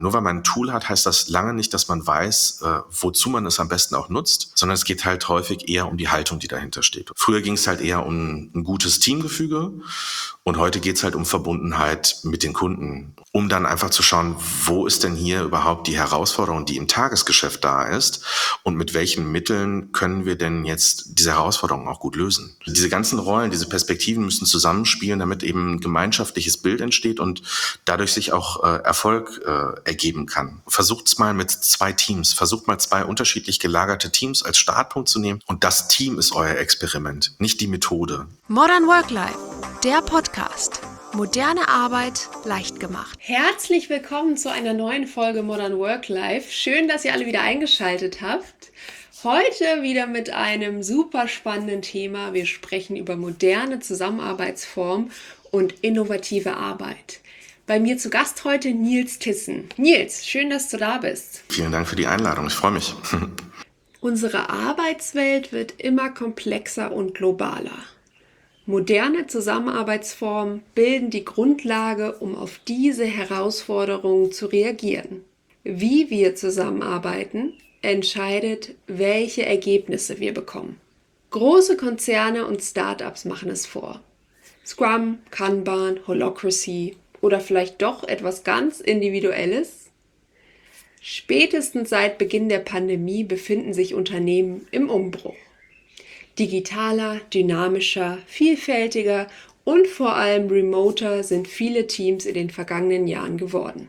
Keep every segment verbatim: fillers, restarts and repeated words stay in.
Nur weil man ein Tool hat, heißt das lange nicht, dass man weiß, äh, wozu man es am besten auch nutzt, sondern es geht halt häufig eher um die Haltung, die dahinter steht. Früher ging es halt eher um ein gutes Teamgefüge und heute geht es halt um Verbundenheit mit den Kunden, um dann einfach zu schauen, wo ist denn hier überhaupt die Herausforderung, die im Tagesgeschäft da ist und mit welchen Mitteln können wir denn jetzt diese Herausforderungen auch gut lösen. Diese ganzen Rollen, diese Perspektiven müssen zusammenspielen, damit eben ein gemeinschaftliches Bild entsteht und dadurch sich auch äh, Erfolg äh, ergeben kann. Versucht's mal mit zwei Teams, versucht mal zwei unterschiedlich gelagerte Teams als Startpunkt zu nehmen und das Team ist euer Experiment, nicht die Methode. Modern Work Life, der Podcast. Moderne Arbeit leicht gemacht. Herzlich willkommen zu einer neuen Folge Modern Work Life. Schön, dass ihr alle wieder eingeschaltet habt. Heute wieder mit einem super spannenden Thema. Wir sprechen über moderne Zusammenarbeitsformen und innovative Arbeit. Bei mir zu Gast heute Nils Thyssen. Nils, schön, dass du da bist. Vielen Dank für die Einladung, ich freue mich. Unsere Arbeitswelt wird immer komplexer und globaler. Moderne Zusammenarbeitsformen bilden die Grundlage, um auf diese Herausforderungen zu reagieren. Wie wir zusammenarbeiten, entscheidet, welche Ergebnisse wir bekommen. Große Konzerne und Startups machen es vor. Scrum, Kanban, Holacracy oder vielleicht doch etwas ganz Individuelles? Spätestens seit Beginn der Pandemie befinden sich Unternehmen im Umbruch. Digitaler, dynamischer, vielfältiger und vor allem remoter sind viele Teams in den vergangenen Jahren geworden.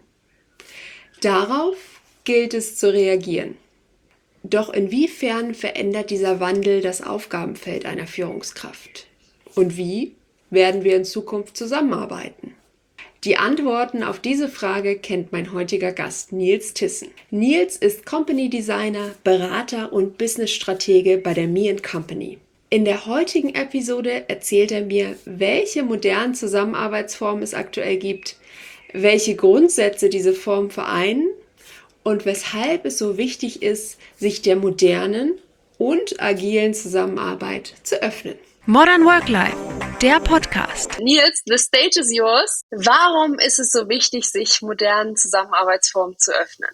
Darauf gilt es zu reagieren. Doch inwiefern verändert dieser Wandel das Aufgabenfeld einer Führungskraft? Und wie werden wir in Zukunft zusammenarbeiten? Die Antworten auf diese Frage kennt mein heutiger Gast Nils Thyssen. Nils ist Company Designer, Berater und Business-Stratege bei der Me and Company. In der heutigen Episode erzählt er mir, welche modernen Zusammenarbeitsformen es aktuell gibt, welche Grundsätze diese Formen vereinen und weshalb es so wichtig ist, sich der modernen und agilen Zusammenarbeit zu öffnen. Modern Work Life, der Podcast. Nils, the stage is yours. Warum ist es so wichtig, sich modernen Zusammenarbeitsformen zu öffnen?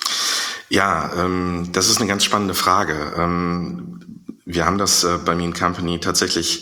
Ja, ähm, das ist eine ganz spannende Frage. Ähm, Wir haben das äh, bei Me and Company tatsächlich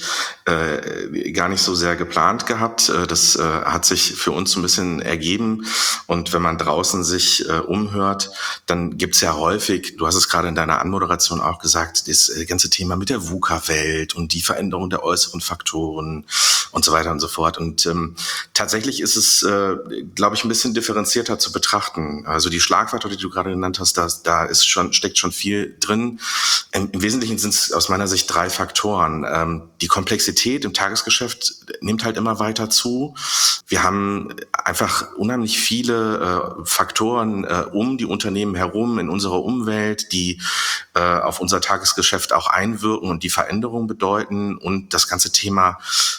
äh, gar nicht so sehr geplant gehabt. Äh, das äh, hat sich für uns so ein bisschen ergeben. Und wenn man draußen sich äh, umhört, dann gibt's ja häufig, du hast es gerade in deiner Anmoderation auch gesagt, das äh, ganze Thema mit der VUCA-Welt und die Veränderung der äußeren Faktoren und so weiter und so fort. Und ähm, tatsächlich ist es, äh, glaube ich, ein bisschen differenzierter zu betrachten. Also die Schlagwörter, die du gerade genannt hast, da, da ist schon, steckt schon viel drin. Im, im Wesentlichen sind es aus meiner Sicht drei Faktoren. Ähm, die Komplexität im Tagesgeschäft nimmt halt immer weiter zu. Wir haben einfach unheimlich viele äh, Faktoren äh, um die Unternehmen herum in unserer Umwelt, die äh, auf unser Tagesgeschäft auch einwirken und die Veränderung bedeuten. Und das ganze Thema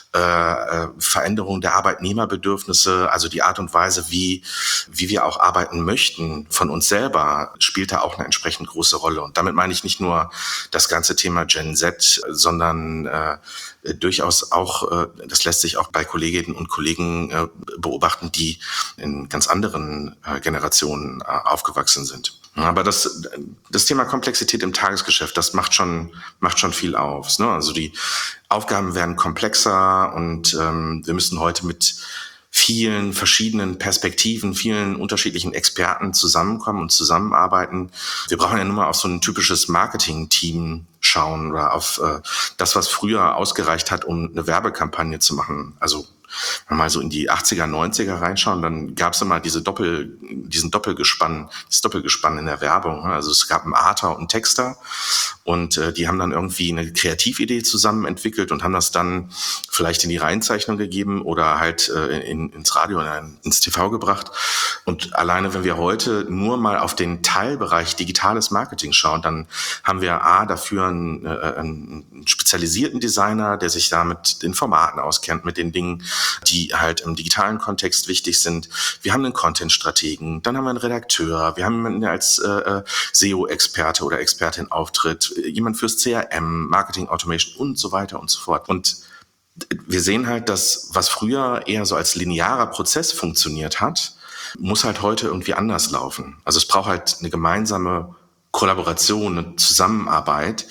äh, Veränderung der Arbeitnehmerbedürfnisse, also die Art und Weise, wie, wie wir auch arbeiten möchten von uns selber, spielt da auch eine entsprechend große Rolle. Und damit meine ich nicht nur das ganze Thema Gen Z, sondern äh, durchaus auch, äh, das lässt sich auch bei Kolleginnen und Kollegen äh, beobachten, die in ganz anderen äh, Generationen äh, aufgewachsen sind. Aber das, das Thema Komplexität im Tagesgeschäft, das macht schon, macht schon viel auf. Ne? Also die Aufgaben werden komplexer und ähm, wir müssen heute mit vielen verschiedenen Perspektiven, vielen unterschiedlichen Experten zusammenkommen und zusammenarbeiten. Wir brauchen ja nur mal auf so ein typisches Marketing-Team schauen oder auf äh, das, was früher ausgereicht hat, um eine Werbekampagne zu machen. Also wenn wir mal so in die achtziger, neunziger reinschauen, dann gab es immer diese Doppel, diesen Doppelgespann, das Doppelgespann in der Werbung. Also es gab einen Arter und einen Texter und äh, die haben dann irgendwie eine Kreatividee zusammen entwickelt und haben das dann vielleicht in die Reihenzeichnung gegeben oder halt äh, in, ins Radio oder ins T V gebracht. Und alleine, wenn wir heute nur mal auf den Teilbereich digitales Marketing schauen, dann haben wir A, dafür einen, äh, einen spezialisierten Designer, der sich da mit den Formaten auskennt, mit den Dingen, die halt im digitalen Kontext wichtig sind. Wir haben einen Content-Strategen, dann haben wir einen Redakteur, wir haben jemanden, der als äh, S E O-Experte oder Expertin auftritt, jemand fürs C R M, Marketing Automation und so weiter und so fort. Und wir sehen halt, dass was früher eher so als linearer Prozess funktioniert hat, muss halt heute irgendwie anders laufen. Also es braucht halt eine gemeinsame Kollaboration, eine Zusammenarbeit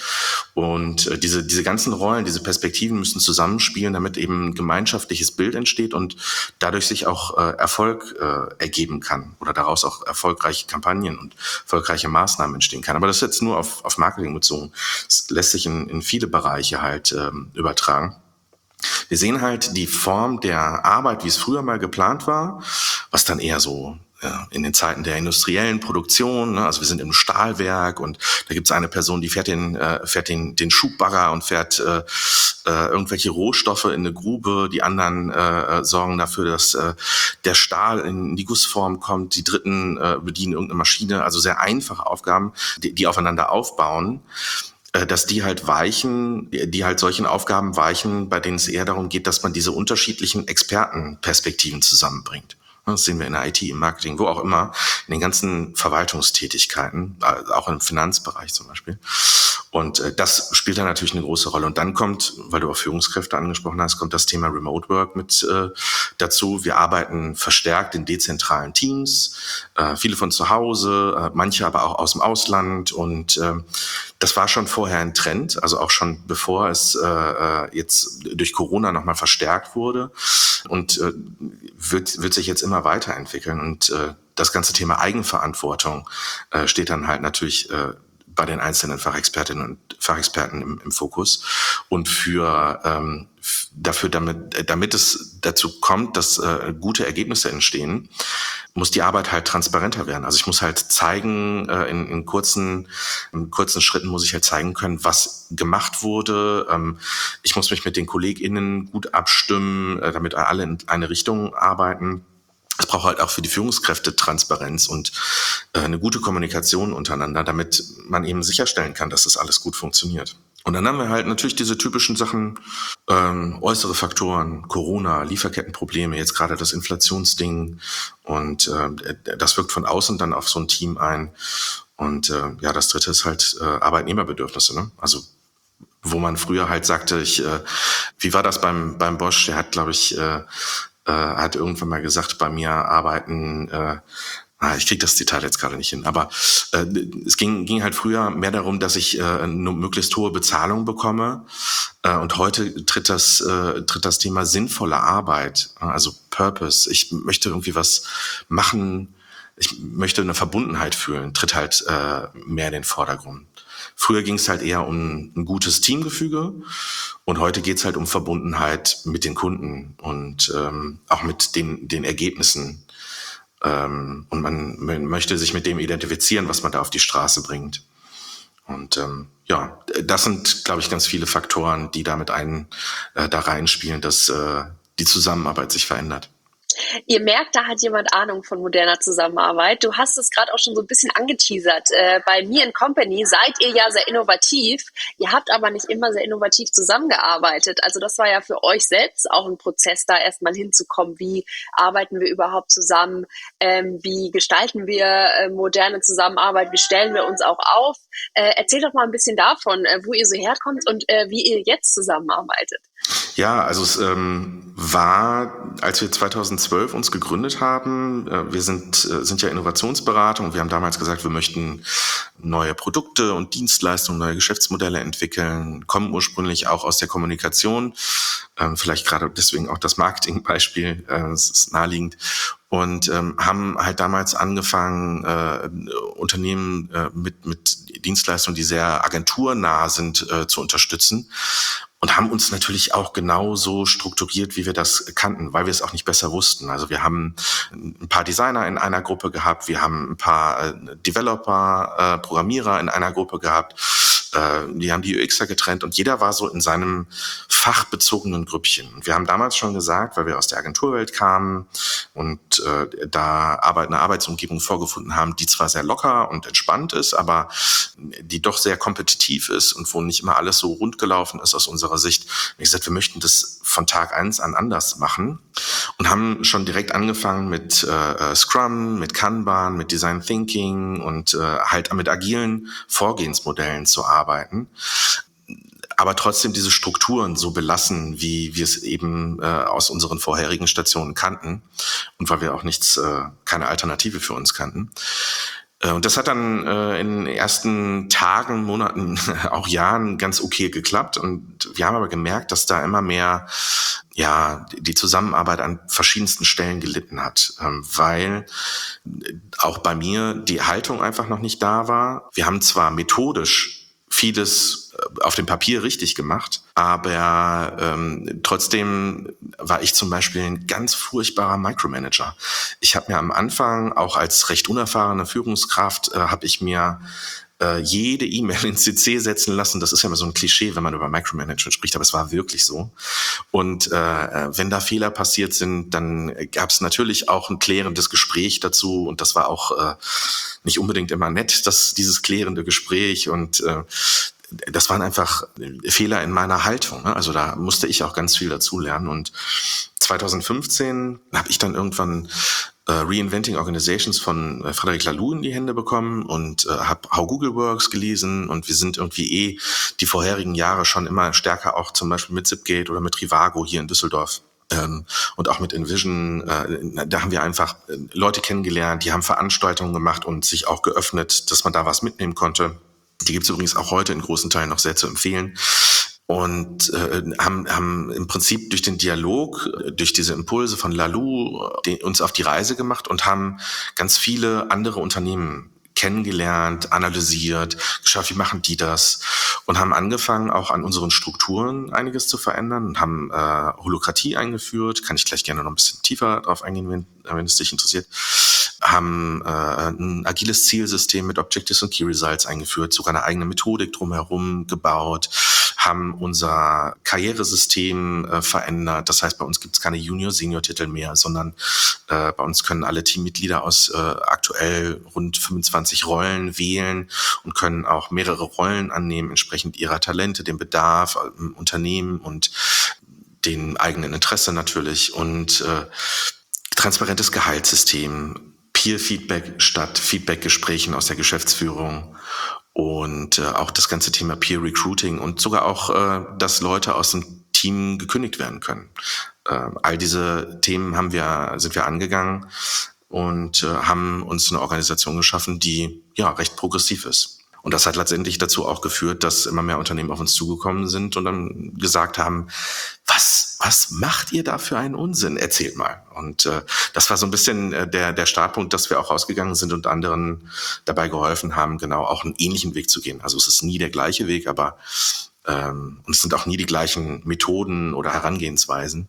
und äh, diese diese ganzen Rollen, diese Perspektiven müssen zusammenspielen, damit eben ein gemeinschaftliches Bild entsteht und dadurch sich auch äh, Erfolg äh, ergeben kann oder daraus auch erfolgreiche Kampagnen und erfolgreiche Maßnahmen entstehen kann. Aber das ist jetzt nur auf auf Marketing bezogen. Das lässt sich in in viele Bereiche halt ähm, übertragen. Wir sehen halt die Form der Arbeit, wie es früher mal geplant war, was dann eher so ja, in den Zeiten der industriellen Produktion, ne, also wir sind im Stahlwerk und da gibt's eine Person, die fährt den äh, fährt den den Schubbagger und fährt äh, äh, irgendwelche Rohstoffe in eine Grube, die anderen äh, sorgen dafür, dass äh, der Stahl in die Gussform kommt, die Dritten äh, bedienen irgendeine Maschine, also sehr einfache Aufgaben, die, die aufeinander aufbauen, dass die halt weichen, die halt solchen Aufgaben weichen, bei denen es eher darum geht, dass man diese unterschiedlichen Expertenperspektiven zusammenbringt. Das sehen wir in der I T, im Marketing, wo auch immer, in den ganzen Verwaltungstätigkeiten, auch im Finanzbereich zum Beispiel. Und äh, das spielt dann natürlich eine große Rolle. Und dann kommt, weil du auch Führungskräfte angesprochen hast, kommt das Thema Remote Work mit äh, dazu. Wir arbeiten verstärkt in dezentralen Teams, äh, viele von zu Hause, äh, manche aber auch aus dem Ausland. Und äh, das war schon vorher ein Trend, also auch schon bevor es äh, jetzt durch Corona nochmal verstärkt wurde und äh, wird, wird sich jetzt immer weiterentwickeln. Und äh, das ganze Thema Eigenverantwortung äh, steht dann halt natürlich äh, bei den einzelnen Fachexpertinnen und Fachexperten im, im Fokus und für ähm, dafür, damit damit es dazu kommt, dass äh, gute Ergebnisse entstehen, muss die Arbeit halt transparenter werden. Also ich muss halt zeigen, äh, in, in kurzen in kurzen Schritten muss ich halt zeigen können, was gemacht wurde. Ähm, ich muss mich mit den KollegInnen gut abstimmen, äh, damit alle in eine Richtung arbeiten. Es braucht halt auch für die Führungskräfte Transparenz und äh, eine gute Kommunikation untereinander, damit man eben sicherstellen kann, dass das alles gut funktioniert. Und dann haben wir halt natürlich diese typischen Sachen, ähm, äußere Faktoren, Corona, Lieferkettenprobleme, jetzt gerade das Inflationsding und äh, das wirkt von außen dann auf so ein Team ein. Und äh, ja, das dritte ist halt äh, Arbeitnehmerbedürfnisse, ne? Also wo man früher halt sagte, ich, äh, wie war das beim beim Bosch? Der hat, glaube ich, äh, äh, hat irgendwann mal gesagt, bei mir arbeiten, äh, ich kriege das Zitat jetzt gerade nicht hin, aber äh, es ging, ging halt früher mehr darum, dass ich äh, eine möglichst hohe Bezahlung bekomme äh, und heute tritt das, äh, tritt das Thema sinnvolle Arbeit, also Purpose. Ich möchte irgendwie was machen, ich möchte eine Verbundenheit fühlen, tritt halt äh, mehr in den Vordergrund. Früher ging es halt eher um ein gutes Teamgefüge und heute geht es halt um Verbundenheit mit den Kunden und ähm, auch mit den, den Ergebnissen. Ähm, und man, man möchte sich mit dem identifizieren, was man da auf die Straße bringt. Und ähm, ja, das sind, glaube ich, ganz viele Faktoren, die damit ein, äh, da reinspielen, dass äh, die Zusammenarbeit sich verändert. Ihr merkt, da hat jemand Ahnung von moderner Zusammenarbeit. Du hast es gerade auch schon so ein bisschen angeteasert. Äh, bei Me and Company seid ihr ja sehr innovativ. Ihr habt aber nicht immer sehr innovativ zusammengearbeitet. Also das war ja für euch selbst auch ein Prozess, da erstmal hinzukommen. Wie arbeiten wir überhaupt zusammen? Ähm, wie gestalten wir äh, moderne Zusammenarbeit? Wie stellen wir uns auch auf? Äh, erzähl doch mal ein bisschen davon, äh, wo ihr so herkommt und äh, wie ihr jetzt zusammenarbeitet. Ja, also es ähm, war, als wir zweitausendzwölf uns gegründet haben, äh, wir sind äh, sind ja Innovationsberatung und wir haben damals gesagt, wir möchten neue Produkte und Dienstleistungen, neue Geschäftsmodelle entwickeln, kommen ursprünglich auch aus der Kommunikation, ähm, vielleicht gerade deswegen auch das Marketingbeispiel, äh, das ist naheliegend. Und ähm, haben halt damals angefangen, äh, Unternehmen äh, mit mit Dienstleistungen, die sehr agenturnah sind, äh, zu unterstützen. Und haben uns natürlich auch genauso strukturiert, wie wir das kannten, weil wir es auch nicht besser wussten. Also wir haben ein paar Designer in einer Gruppe gehabt, wir haben ein paar Developer, äh, Programmierer in einer Gruppe gehabt, äh, die haben die U Xer getrennt und jeder war so in seinem fachbezogenen Grüppchen. Und wir haben damals schon gesagt, weil wir aus der Agenturwelt kamen und äh, da Arbeit, eine Arbeitsumgebung vorgefunden haben, die zwar sehr locker und entspannt ist, aber die doch sehr kompetitiv ist und wo nicht immer alles so rund gelaufen ist aus unserer Sicht. Und ich gesagt, wir möchten das von Tag eins an anders machen und haben schon direkt angefangen mit äh, Scrum, mit Kanban, mit Design Thinking und äh, halt mit agilen Vorgehensmodellen zu arbeiten. aber trotzdem diese Strukturen so belassen, wie wir es eben äh, aus unseren vorherigen Stationen kannten und weil wir auch nichts, äh, keine Alternative für uns kannten. Äh, und das hat dann äh, in den ersten Tagen, Monaten, auch Jahren ganz okay geklappt und wir haben aber gemerkt, dass da immer mehr ja die Zusammenarbeit an verschiedensten Stellen gelitten hat, ähm, weil auch bei mir die Haltung einfach noch nicht da war. Wir haben zwar methodisch vieles auf dem Papier richtig gemacht, aber ähm, trotzdem war ich zum Beispiel ein ganz furchtbarer Micromanager. Ich habe mir am Anfang, auch als recht unerfahrene Führungskraft, äh, habe ich mir äh, jede E-Mail in C C setzen lassen. Das ist ja immer so ein Klischee, wenn man über Micromanagement spricht, aber es war wirklich so. Und äh, wenn da Fehler passiert sind, dann gab es natürlich auch ein klärendes Gespräch dazu und das war auch äh, nicht unbedingt immer nett, das dieses klärende Gespräch und äh, das waren einfach Fehler in meiner Haltung. Ne? Also da musste ich auch ganz viel dazulernen. Und zwanzig fünfzehn habe ich dann irgendwann äh, Reinventing Organizations von äh, Frederic Laloux in die Hände bekommen und äh, habe How Google Works gelesen. Und wir sind irgendwie eh die vorherigen Jahre schon immer stärker auch zum Beispiel mit Zipgate oder mit Trivago hier in Düsseldorf. Ähm, und auch mit Envision, äh, da haben wir einfach äh, Leute kennengelernt, die haben Veranstaltungen gemacht und sich auch geöffnet, dass man da was mitnehmen konnte. Die gibt es übrigens auch heute in großen Teilen noch sehr zu empfehlen. Und äh, haben, haben im Prinzip durch den Dialog, durch diese Impulse von Laloux den, uns auf die Reise gemacht und haben ganz viele andere Unternehmen kennengelernt, analysiert, geschaut, wie machen die das und haben angefangen, auch an unseren Strukturen einiges zu verändern und haben äh, Holokratie eingeführt, kann ich gleich gerne noch ein bisschen tiefer drauf eingehen, wenn, wenn es dich interessiert, haben äh, ein agiles Zielsystem mit Objectives und Key Results eingeführt, sogar eine eigene Methodik drumherum gebaut, haben unser Karrieresystem äh, verändert. Das heißt, bei uns gibt es keine Junior-Senior-Titel mehr, sondern äh, bei uns können alle Teammitglieder aus äh, aktuell rund fünfundzwanzig Rollen wählen und können auch mehrere Rollen annehmen, entsprechend ihrer Talente, dem Bedarf im Unternehmen und dem eigenen Interesse natürlich. Und äh, transparentes Gehaltssystem, Peer-Feedback statt Feedback-Gesprächen aus der Geschäftsführung. Und äh, auch das ganze Thema Peer Recruiting und sogar auch, äh, dass Leute aus dem Team gekündigt werden können. Äh, all diese Themen haben wir, sind wir angegangen und äh, haben uns eine Organisation geschaffen, die ja recht progressiv ist. Und das hat letztendlich dazu auch geführt, dass immer mehr Unternehmen auf uns zugekommen sind und dann gesagt haben, was, was macht ihr da für einen Unsinn? Erzählt mal. Und äh, das war so ein bisschen äh, der, der Startpunkt, dass wir auch rausgegangen sind und anderen dabei geholfen haben, genau auch einen ähnlichen Weg zu gehen. Also es ist nie der gleiche Weg, aber ähm, und es sind auch nie die gleichen Methoden oder Herangehensweisen.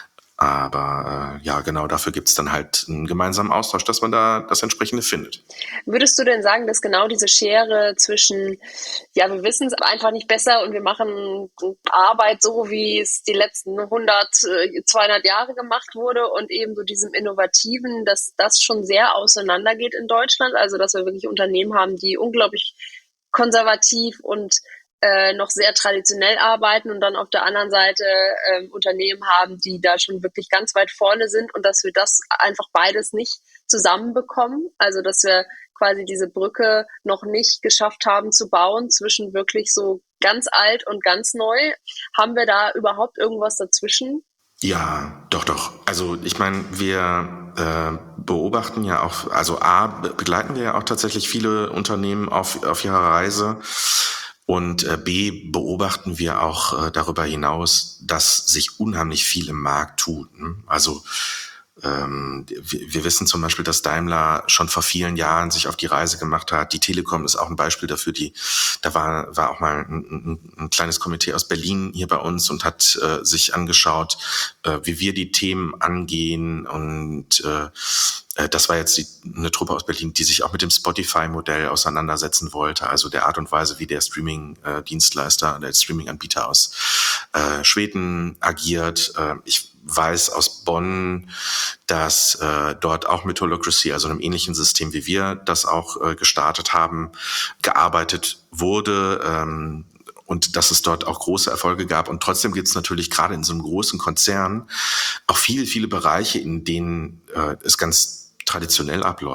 Aber äh, ja, genau dafür gibt es dann halt einen gemeinsamen Austausch, dass man da das Entsprechende findet. Würdest du denn sagen, dass genau diese Schere zwischen, ja, wir wissen es aber einfach nicht besser und wir machen Arbeit so, wie es die letzten hundert, zweihundert Jahre gemacht wurde und eben so diesem Innovativen, dass das schon sehr auseinandergeht in Deutschland? Also, dass wir wirklich Unternehmen haben, die unglaublich konservativ und Äh, noch sehr traditionell arbeiten und dann auf der anderen Seite äh, Unternehmen haben, die da schon wirklich ganz weit vorne sind und dass wir das einfach beides nicht zusammenbekommen. Also dass wir quasi diese Brücke noch nicht geschafft haben zu bauen zwischen wirklich so ganz alt und ganz neu. Haben wir da überhaupt irgendwas dazwischen? Ja, doch, doch. Also ich meine, wir äh, beobachten ja auch, also A, begleiten wir ja auch tatsächlich viele Unternehmen auf, auf ihrer Reise. Und äh, B, beobachten wir auch äh, darüber hinaus, dass sich unheimlich viel im Markt tut. Ne? Also ähm, wir, wir wissen zum Beispiel, dass Daimler schon vor vielen Jahren sich auf die Reise gemacht hat. Die Telekom ist auch ein Beispiel dafür. Die, da war, war auch mal ein, ein, ein kleines Komitee aus Berlin hier bei uns und hat äh, sich angeschaut, äh, wie wir die Themen angehen und äh, das war jetzt die, eine Truppe aus Berlin, die sich auch mit dem Spotify-Modell auseinandersetzen wollte, also der Art und Weise, wie der Streaming-Dienstleister, der Streaming-Anbieter aus äh, Schweden agiert. Äh, ich weiß aus Bonn, dass äh, dort auch mit Holacracy, also einem ähnlichen System wie wir das auch äh, gestartet haben, gearbeitet wurde. Ähm, Und dass es dort auch große Erfolge gab. Und trotzdem gibt es natürlich gerade in so einem großen Konzern auch viele, viele Bereiche, in denen äh, es ganz traditionell abläuft.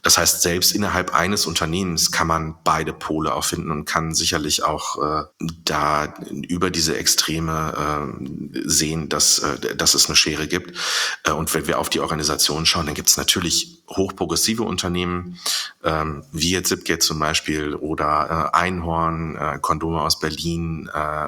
Das heißt, selbst innerhalb eines Unternehmens kann man beide Pole auch finden und kann sicherlich auch äh, da über diese Extreme äh, sehen, dass, äh, dass es eine Schere gibt. Äh, und wenn wir auf die Organisation schauen, dann gibt es natürlich hochprogressive Unternehmen, ähm, wie jetzt Zipgate zum Beispiel oder äh, Einhorn, äh, Kondome aus Berlin, äh,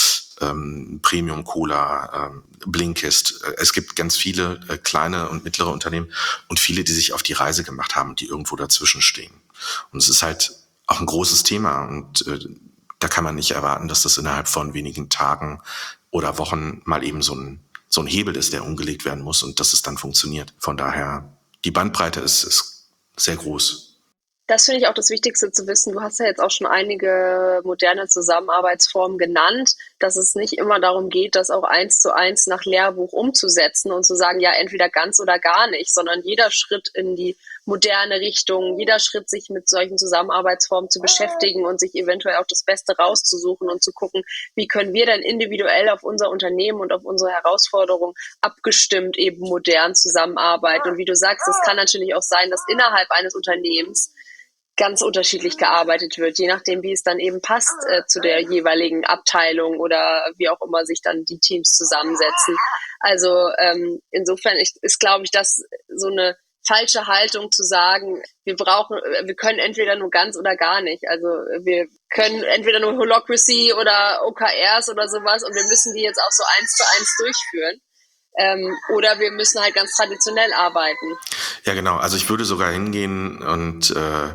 ähm, Premium Cola, ähm, Blinkist. Es gibt ganz viele äh, kleine und mittlere Unternehmen und viele, die sich auf die Reise gemacht haben, die irgendwo dazwischen stehen. Und es ist halt auch ein großes Thema und äh, da kann man nicht erwarten, dass das innerhalb von wenigen Tagen oder Wochen mal eben so ein, so ein Hebel ist, der umgelegt werden muss und dass es dann funktioniert. Von daher, die Bandbreite ist, ist sehr groß. Das finde ich auch das Wichtigste zu wissen. Du hast ja jetzt auch schon einige moderne Zusammenarbeitsformen genannt, dass es nicht immer darum geht, das auch eins zu eins nach Lehrbuch umzusetzen und zu sagen, ja, entweder ganz oder gar nicht, sondern jeder Schritt in die moderne Richtung, jeder Schritt, sich mit solchen Zusammenarbeitsformen zu beschäftigen und sich eventuell auch das Beste rauszusuchen und zu gucken, wie können wir denn individuell auf unser Unternehmen und auf unsere Herausforderungen abgestimmt eben modern zusammenarbeiten. Und wie du sagst, es kann natürlich auch sein, dass innerhalb eines Unternehmens ganz unterschiedlich gearbeitet wird, je nachdem, wie es dann eben passt äh, zu der jeweiligen Abteilung oder wie auch immer sich dann die Teams zusammensetzen. Also ähm, insofern ist, ist glaube ich, das so eine falsche Haltung zu sagen, wir brauchen, wir können entweder nur ganz oder gar nicht. Also wir können entweder nur Holacracy oder O K Rs oder sowas und wir müssen die jetzt auch so eins zu eins durchführen. Ähm, oder wir müssen halt ganz traditionell arbeiten. Ja, genau. Also ich würde sogar hingehen und äh,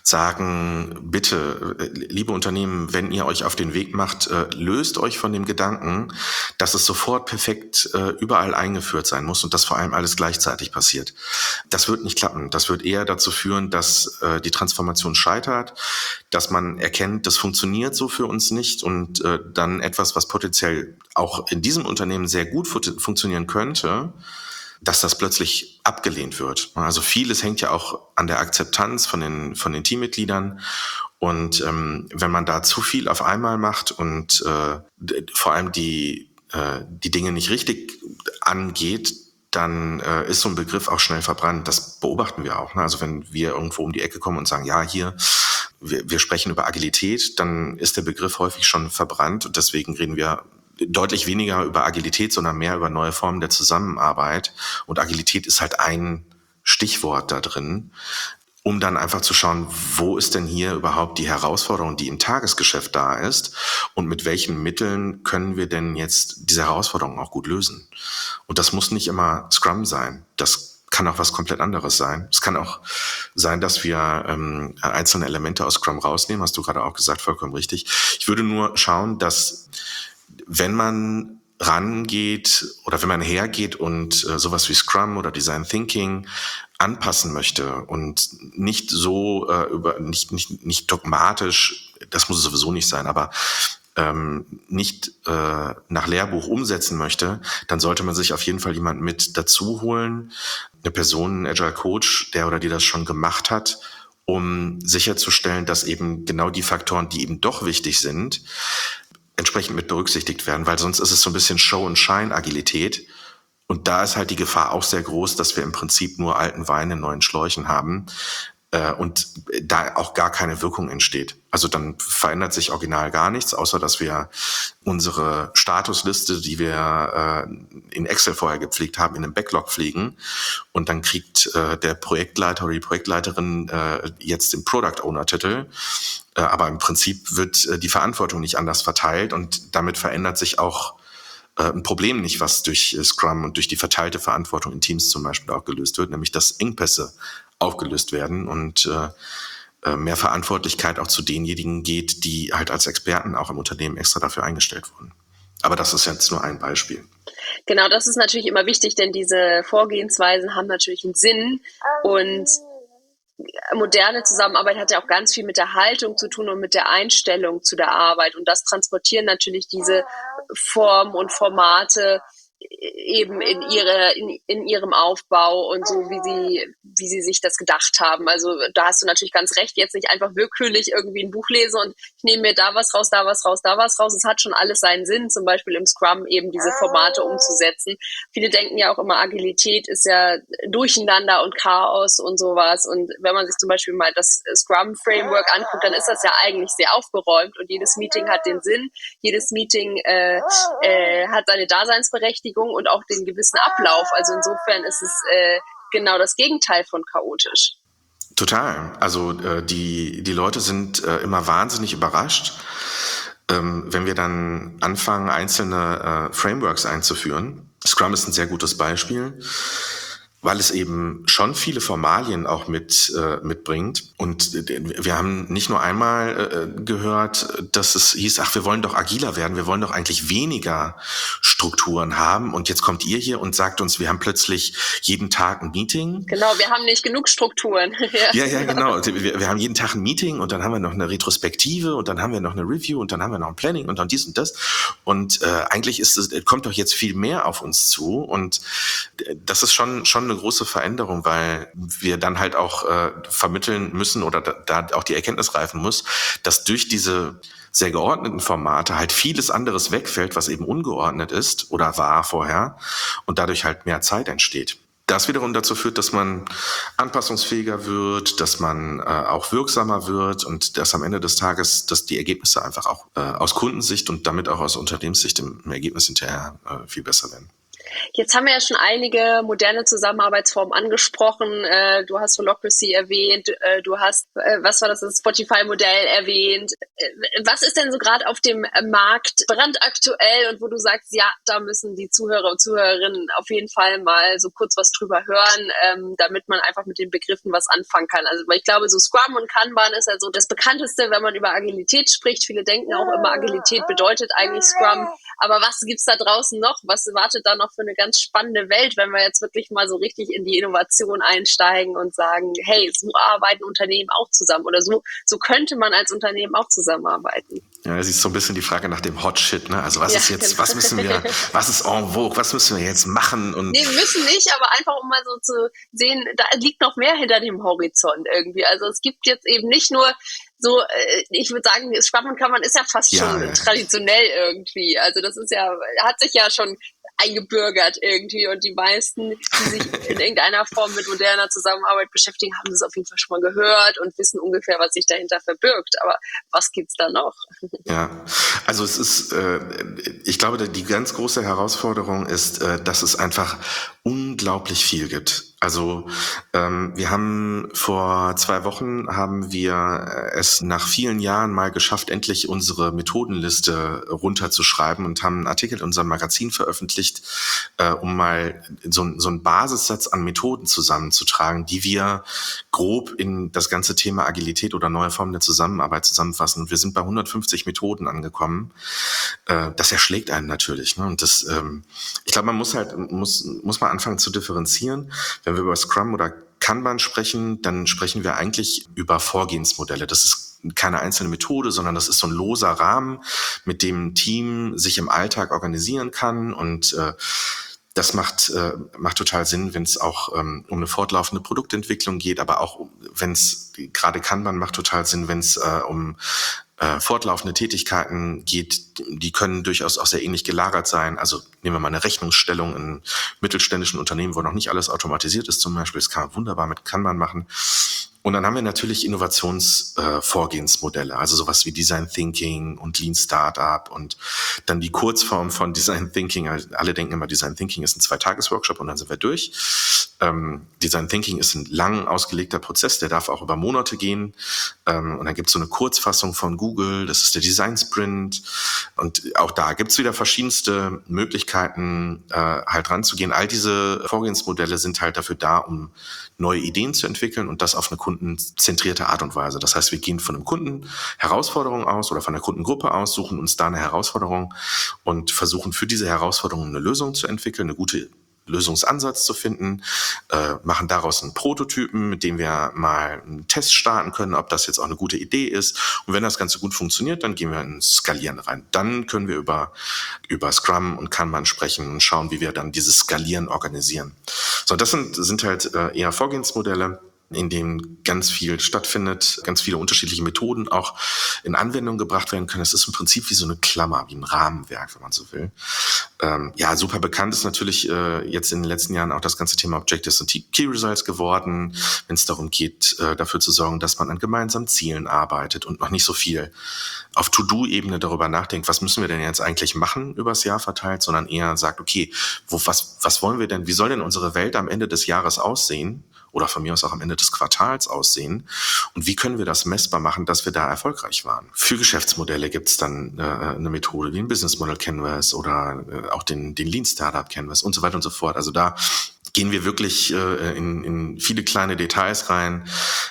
sagen, bitte, äh, liebe Unternehmen, wenn ihr euch auf den Weg macht, äh, löst euch von dem Gedanken, dass es sofort perfekt äh, überall eingeführt sein muss und dass vor allem alles gleichzeitig passiert. Das wird nicht klappen. Das wird eher dazu führen, dass äh, die Transformation scheitert, dass man erkennt, das funktioniert so für uns nicht und äh, dann etwas, was potenziell auch in diesem Unternehmen sehr gut fu- funktionieren könnte, dass das plötzlich abgelehnt wird. Also vieles hängt ja auch an der Akzeptanz von den von den Teammitgliedern und ähm, wenn man da zu viel auf einmal macht und äh, d- vor allem die äh, die Dinge nicht richtig angeht, dann äh, ist so ein Begriff auch schnell verbrannt. Das beobachten wir auch. Ne? Also wenn wir irgendwo um die Ecke kommen und sagen, ja, hier, wir, wir sprechen über Agilität, dann ist der Begriff häufig schon verbrannt und deswegen reden wir deutlich weniger über Agilität, sondern mehr über neue Formen der Zusammenarbeit. Und Agilität ist halt ein Stichwort da drin, um dann einfach zu schauen, wo ist denn hier überhaupt die Herausforderung, die im Tagesgeschäft da ist und mit welchen Mitteln können wir denn jetzt diese Herausforderung auch gut lösen. Und das muss nicht immer Scrum sein. Das kann auch was komplett anderes sein. Es kann auch sein, dass wir ähm, einzelne Elemente aus Scrum rausnehmen, hast du gerade auch gesagt, vollkommen richtig. Ich würde nur schauen, dass wenn man rangeht oder wenn man hergeht und äh, sowas wie Scrum oder Design Thinking anpassen möchte und nicht so äh, über nicht nicht nicht dogmatisch, das muss es sowieso nicht sein, aber ähm, nicht äh, nach Lehrbuch umsetzen möchte, dann sollte man sich auf jeden Fall jemanden mit dazu holen, eine Person, ein Agile Coach, der oder die das schon gemacht hat, um sicherzustellen, dass eben genau die Faktoren, die eben doch wichtig sind, entsprechend mit berücksichtigt werden, weil sonst ist es so ein bisschen Show- und Shine-Agilität. Und da ist halt die Gefahr auch sehr groß, dass wir im Prinzip nur alten Wein in neuen Schläuchen haben äh, und da auch gar keine Wirkung entsteht. Also dann verändert sich original gar nichts, außer dass wir unsere Statusliste, die wir äh, in Excel vorher gepflegt haben, in einem Backlog pflegen. Und dann kriegt äh, der Projektleiter oder die Projektleiterin äh, jetzt den Product-Owner-Titel. Aber im Prinzip wird die Verantwortung nicht anders verteilt und damit verändert sich auch ein Problem nicht, was durch Scrum und durch die verteilte Verantwortung in Teams zum Beispiel auch gelöst wird, nämlich dass Engpässe aufgelöst werden und mehr Verantwortlichkeit auch zu denjenigen geht, die halt als Experten auch im Unternehmen extra dafür eingestellt wurden. Aber das ist jetzt nur ein Beispiel. Genau, das ist natürlich immer wichtig, denn diese Vorgehensweisen haben natürlich einen Sinn und moderne Zusammenarbeit hat ja auch ganz viel mit der Haltung zu tun und mit der Einstellung zu der Arbeit. Und das transportieren natürlich diese Formen und Formate eben in ihre in, in ihrem Aufbau und so, wie sie wie sie sich das gedacht haben. Also da hast du natürlich ganz recht, jetzt nicht einfach willkürlich irgendwie ein Buch lese und ich nehme mir da was raus, da was raus, da was raus. Es hat schon alles seinen Sinn, zum Beispiel im Scrum eben diese Formate umzusetzen. Viele denken ja auch immer, Agilität ist ja Durcheinander und Chaos und sowas. Und wenn man sich zum Beispiel mal das Scrum-Framework anguckt, dann ist das ja eigentlich sehr aufgeräumt und jedes Meeting hat den Sinn, jedes Meeting äh, äh, hat seine Daseinsberechtigung und auch den gewissen Ablauf. Also insofern ist es äh, genau das Gegenteil von chaotisch. Total. Also äh, die, die Leute sind äh, immer wahnsinnig überrascht, ähm, wenn wir dann anfangen, einzelne äh, Frameworks einzuführen. Scrum ist ein sehr gutes Beispiel, weil es eben schon viele Formalien auch mit äh, mitbringt. Und äh, wir haben nicht nur einmal äh, gehört, dass es hieß, ach, wir wollen doch agiler werden, wir wollen doch eigentlich weniger Strukturen haben. Und jetzt kommt ihr hier und sagt uns, wir haben plötzlich jeden Tag ein Meeting. Genau, wir haben nicht genug Strukturen. ja, ja, genau. Wir, wir haben jeden Tag ein Meeting und dann haben wir noch eine Retrospektive und dann haben wir noch eine Review und dann haben wir noch ein Planning und dann dies und das. Und äh, eigentlich ist es, kommt doch jetzt viel mehr auf uns zu. Und das ist schon schon eine große Veränderung, weil wir dann halt auch äh, vermitteln müssen oder da, da auch die Erkenntnis reifen muss, dass durch diese sehr geordneten Formate halt vieles anderes wegfällt, was eben ungeordnet ist oder war vorher und dadurch halt mehr Zeit entsteht. Das wiederum dazu führt, dass man anpassungsfähiger wird, dass man äh, auch wirksamer wird und dass am Ende des Tages, dass die Ergebnisse einfach auch äh, aus Kundensicht und damit auch aus Unternehmenssicht im, im Ergebnis hinterher äh, viel besser werden. Jetzt haben wir ja schon einige moderne Zusammenarbeitsformen angesprochen. Äh, du hast Holacracy erwähnt, äh, du hast, äh, was war das, das Spotify-Modell erwähnt. Äh, was ist denn so gerade auf dem Markt brandaktuell und wo du sagst, ja, da müssen die Zuhörer und Zuhörerinnen auf jeden Fall mal so kurz was drüber hören, ähm, damit man einfach mit den Begriffen was anfangen kann. Also weil ich glaube, so Scrum und Kanban ist ja so das Bekannteste, wenn man über Agilität spricht. Viele denken auch immer, Agilität bedeutet eigentlich Scrum. Aber was gibt's da draußen noch? Was wartet da noch für eine ganz spannende Welt, wenn wir jetzt wirklich mal so richtig in die Innovation einsteigen und sagen, hey, so arbeiten Unternehmen auch zusammen oder so, so könnte man als Unternehmen auch zusammenarbeiten. Ja, das ist so ein bisschen die Frage nach dem Hot Shit, ne? Also was ja, ist jetzt, genau. was müssen wir, was ist en vogue, was müssen wir jetzt machen? Und nee, müssen nicht, aber einfach um mal so zu sehen, da liegt noch mehr hinter dem Horizont irgendwie. Also es gibt jetzt eben nicht nur so, ich würde sagen, das Scrum und Kanban ist ja fast ja, schon ja. traditionell irgendwie. Also das ist ja, hat sich ja schon eingebürgert irgendwie und die meisten, die sich in irgendeiner Form mit moderner Zusammenarbeit beschäftigen, haben das auf jeden Fall schon mal gehört und wissen ungefähr, was sich dahinter verbirgt. Aber was gibt's da noch? Ja, also es ist, äh, ich glaube, die ganz große Herausforderung ist, äh, dass es einfach unglaublich viel gibt. Also ähm, wir haben vor zwei Wochen haben wir es nach vielen Jahren mal geschafft, endlich unsere Methodenliste runterzuschreiben und haben einen Artikel in unserem Magazin veröffentlicht, äh, um mal so, so einen Basissatz an Methoden zusammenzutragen, die wir grob in das ganze Thema Agilität oder neue Formen der Zusammenarbeit zusammenfassen. Und wir sind bei hundertfünfzig Methoden angekommen. Äh, das erschlägt einen natürlich, ne? Und das, ähm, ich glaube, man muss halt muss muss man anfangen zu differenzieren. Wenn wir über Scrum oder Kanban sprechen, dann sprechen wir eigentlich über Vorgehensmodelle. Das ist keine einzelne Methode, sondern das ist so ein loser Rahmen, mit dem ein Team sich im Alltag organisieren kann und äh, das macht äh, macht total Sinn, wenn es auch ähm, um eine fortlaufende Produktentwicklung geht, aber auch wenn es gerade Kanban macht total Sinn, wenn es äh, um äh, fortlaufende Tätigkeiten geht, die können durchaus auch sehr ähnlich gelagert sein. Also nehmen wir mal eine Rechnungsstellung in mittelständischen Unternehmen, wo noch nicht alles automatisiert ist zum Beispiel. Das kann man wunderbar mit Kanban machen. Und dann haben wir natürlich Innovationsvorgehensmodelle, äh, also sowas wie Design Thinking und Lean Startup und dann die Kurzform von Design Thinking. Alle denken immer, Design Thinking ist ein Zwei-Tages-Workshop und dann sind wir durch. Ähm, Design Thinking ist ein lang ausgelegter Prozess, der darf auch über Monate gehen. Ähm, und dann gibt es so eine Kurzfassung von Google, das ist der Design Sprint. Und auch da gibt es wieder verschiedenste Möglichkeiten, äh, halt ranzugehen. All diese Vorgehensmodelle sind halt dafür da, um neue Ideen zu entwickeln und das auf eine kundenzentrierte Art und Weise. Das heißt, wir gehen von einem Kunden Herausforderung aus oder von der Kundengruppe aus, suchen uns da eine Herausforderung und versuchen für diese Herausforderung eine Lösung zu entwickeln, eine gute Lösungsansatz zu finden, äh, machen daraus einen Prototypen, mit dem wir mal einen Test starten können, ob das jetzt auch eine gute Idee ist. Und wenn das Ganze gut funktioniert, dann gehen wir ins Skalieren rein. Dann können wir über, über Scrum und Kanban sprechen und schauen, wie wir dann dieses Skalieren organisieren. So, das sind, sind halt äh, eher Vorgehensmodelle, in denen ganz viel stattfindet, ganz viele unterschiedliche Methoden auch in Anwendung gebracht werden können. Es ist im Prinzip wie so eine Klammer, wie ein Rahmenwerk, wenn man so will. Ähm, ja, super bekannt ist natürlich äh, jetzt in den letzten Jahren auch das ganze Thema Objectives und Key Results geworden, wenn es darum geht, äh, dafür zu sorgen, dass man an gemeinsamen Zielen arbeitet und noch nicht so viel auf To-Do-Ebene darüber nachdenkt, was müssen wir denn jetzt eigentlich machen übers Jahr verteilt, sondern eher sagt, okay, wo, was, was wollen wir denn, wie soll denn unsere Welt am Ende des Jahres aussehen? Oder von mir aus auch am Ende des Quartals aussehen. Und wie können wir das messbar machen, dass wir da erfolgreich waren? Für Geschäftsmodelle gibt es dann äh, eine Methode wie ein Business Model Canvas oder äh, auch den, den Lean Startup Canvas und so weiter und so fort. Also da gehen wir wirklich äh, in, in viele kleine Details rein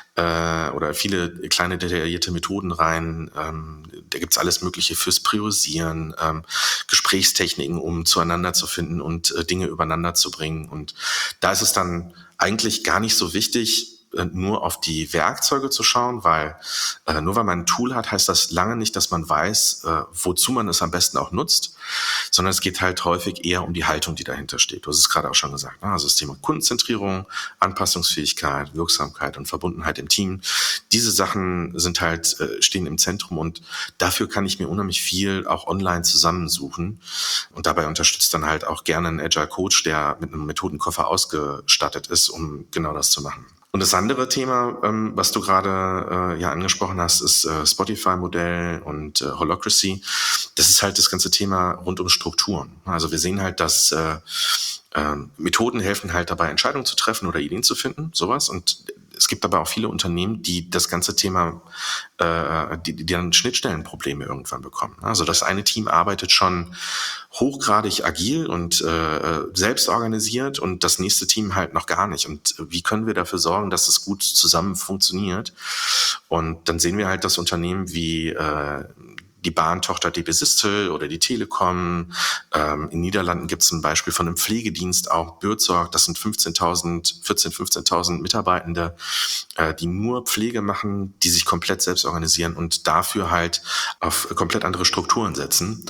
äh, oder viele kleine detaillierte Methoden rein. Ähm, da gibt's alles Mögliche fürs Priorisieren, ähm, Gesprächstechniken, um zueinander zu finden und äh, Dinge übereinander zu bringen. Und da ist es dann eigentlich gar nicht so wichtig, nur auf die Werkzeuge zu schauen, weil äh, nur weil man ein Tool hat, heißt das lange nicht, dass man weiß, äh, wozu man es am besten auch nutzt, sondern es geht halt häufig eher um die Haltung, die dahinter steht. Du hast es gerade auch schon gesagt, ne? Also das Thema Kundenzentrierung, Anpassungsfähigkeit, Wirksamkeit und Verbundenheit im Team. Diese Sachen sind halt, äh, stehen im Zentrum und dafür kann ich mir unheimlich viel auch online zusammensuchen und dabei unterstützt dann halt auch gerne ein Agile Coach, der mit einem Methodenkoffer ausgestattet ist, um genau das zu machen. Und das andere Thema, ähm, was du gerade äh, ja angesprochen hast, ist äh, Spotify-Modell und äh, Holacracy. Das ist halt das ganze Thema rund um Strukturen. Also wir sehen halt, dass äh, äh, Methoden helfen halt dabei, Entscheidungen zu treffen oder Ideen zu finden, sowas. Und es gibt aber auch viele Unternehmen, die das ganze Thema, äh, die, die dann Schnittstellenprobleme irgendwann bekommen. Also das eine Team arbeitet schon hochgradig agil und äh, selbst organisiert und das nächste Team halt noch gar nicht. Und wie können wir dafür sorgen, dass es gut zusammen funktioniert? Und dann sehen wir halt, dass Unternehmen wie äh, die Bahntochter D B Sistel oder die Telekom. Ähm, in Niederlanden gibt es ein Beispiel von einem Pflegedienst, auch Buurtzorg. Das sind fünfzehntausend, vierzehn, fünfzehntausend Mitarbeitende, äh, die nur Pflege machen, die sich komplett selbst organisieren und dafür halt auf komplett andere Strukturen setzen.